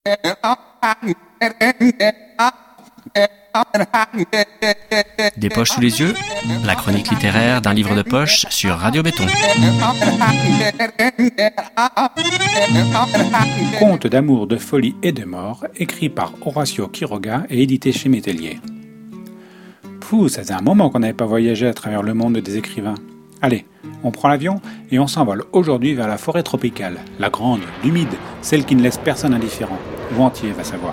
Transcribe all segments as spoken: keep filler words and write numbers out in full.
Des poches sous les yeux, la chronique littéraire d'un livre de poche sur Radio Béton. Conte d'amour, de folie et de mort, écrit par Horacio Quiroga et édité chez Métellier. Pouh, ça faisait un moment qu'on n'avait pas voyagé à travers le monde des écrivains. Allez, on prend l'avion et on s'envole aujourd'hui vers la forêt tropicale, la grande, l'humide, celle qui ne laisse personne indifférent, ou entier va savoir.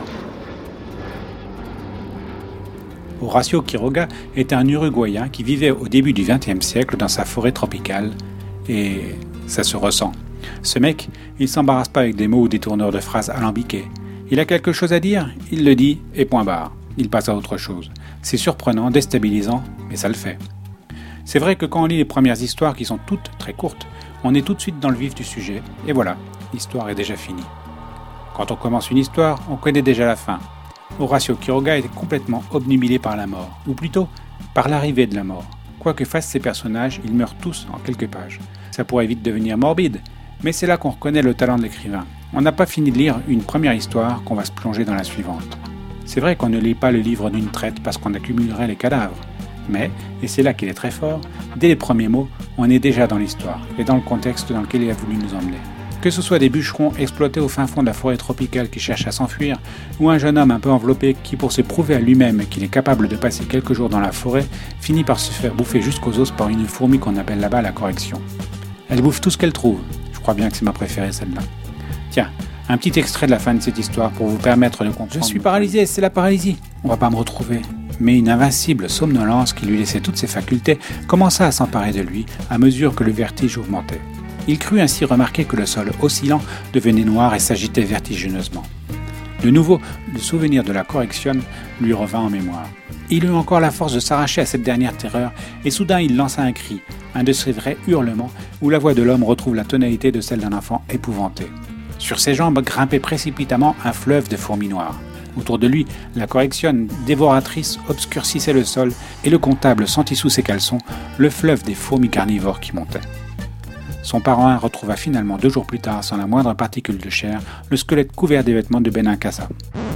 Horacio Quiroga était un Uruguayen qui vivait au début du vingtième siècle dans sa forêt tropicale, et ça se ressent. Ce mec, il s'embarrasse pas avec des mots ou des tourneurs de phrases alambiqués. Il a quelque chose à dire, il le dit, et point barre. Il passe à autre chose. C'est surprenant, déstabilisant, mais ça le fait. C'est vrai que quand on lit les premières histoires qui sont toutes très courtes, on est tout de suite dans le vif du sujet, et voilà, l'histoire est déjà finie. Quand on commence une histoire, on connaît déjà la fin. Horacio Quiroga est complètement obnubilé par la mort, ou plutôt par l'arrivée de la mort. Quoi que fassent ces personnages, ils meurent tous en quelques pages. Ça pourrait vite devenir morbide, mais c'est là qu'on reconnaît le talent de l'écrivain. On n'a pas fini de lire une première histoire qu'on va se plonger dans la suivante. C'est vrai qu'on ne lit pas le livre d'une traite parce qu'on accumulerait les cadavres. Mais, et c'est là qu'il est très fort, dès les premiers mots, on est déjà dans l'histoire et dans le contexte dans lequel il a voulu nous emmener. Que ce soit des bûcherons exploités au fin fond de la forêt tropicale qui cherchent à s'enfuir, ou un jeune homme un peu enveloppé qui, pour se prouver à lui-même qu'il est capable de passer quelques jours dans la forêt, finit par se faire bouffer jusqu'aux os par une fourmi qu'on appelle là-bas la correction. Elle bouffe tout ce qu'elle trouve. Je crois bien que c'est ma préférée celle-là. Tiens, un petit extrait de la fin de cette histoire pour vous permettre de comprendre. Je suis paralysé, c'est la paralysie. On va pas me retrouver. Mais une invincible somnolence qui lui laissait toutes ses facultés commença à s'emparer de lui à mesure que le vertige augmentait. Il crut ainsi remarquer que le sol oscillant devenait noir et s'agitait vertigineusement. De nouveau, le souvenir de la correction lui revint en mémoire. Il eut encore la force de s'arracher à cette dernière terreur, et soudain il lança un cri, un de ces vrais hurlements où la voix de l'homme retrouve la tonalité de celle d'un enfant épouvanté. Sur ses jambes grimpait précipitamment un fleuve de fourmis noires. Autour de lui, la correction dévoratrice obscurcissait le sol, et le comptable sentit sous ses caleçons le fleuve des fourmis carnivores qui montaient. Son parrain retrouva finalement deux jours plus tard, sans la moindre particule de chair, le squelette couvert des vêtements de Benincasa.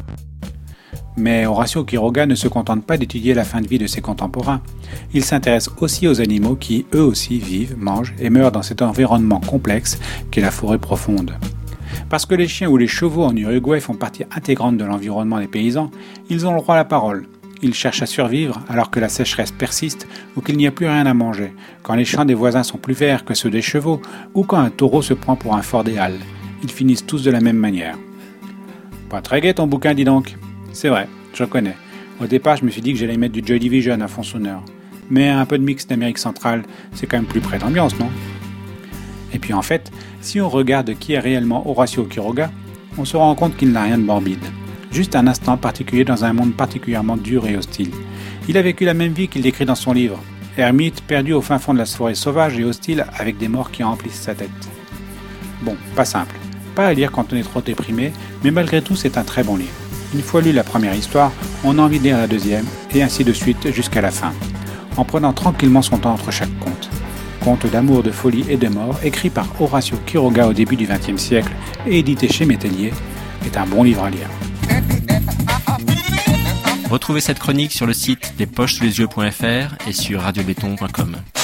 Mais Horacio Quiroga ne se contente pas d'étudier la fin de vie de ses contemporains. Il s'intéresse aussi aux animaux qui, eux aussi, vivent, mangent et meurent dans cet environnement complexe qu'est la forêt profonde. Parce que les chiens ou les chevaux en Uruguay font partie intégrante de l'environnement des paysans, ils ont le droit à la parole. Ils cherchent à survivre alors que la sécheresse persiste ou qu'il n'y a plus rien à manger, quand les champs des voisins sont plus verts que ceux des chevaux ou quand un taureau se prend pour un fort des halles. Ils finissent tous de la même manière. Pas très gai ton bouquin, dis donc. C'est vrai, je reconnais. Au départ, je me suis dit que j'allais mettre du Joy Division à fond sonneur. Mais un peu de mix d'Amérique centrale, c'est quand même plus près d'ambiance, non ? Et puis en fait, si on regarde qui est réellement Horacio Quiroga, on se rend compte qu'il n'a rien de morbide. Juste un instant particulier dans un monde particulièrement dur et hostile. Il a vécu la même vie qu'il décrit dans son livre. Ermite, perdu au fin fond de la forêt sauvage et hostile avec des morts qui emplissent sa tête. Bon, pas simple. Pas à lire quand on est trop déprimé, mais malgré tout c'est un très bon livre. Une fois lu la première histoire, on a envie de lire la deuxième, et ainsi de suite jusqu'à la fin, en prenant tranquillement son temps entre chaque conte. Conte d'amour, de folie et de mort, écrit par Horacio Quiroga au début du vingtième siècle et édité chez Métellier, est un bon livre à lire. Retrouvez cette chronique sur le site des poches sous les yeux point f r et sur radio béton point com.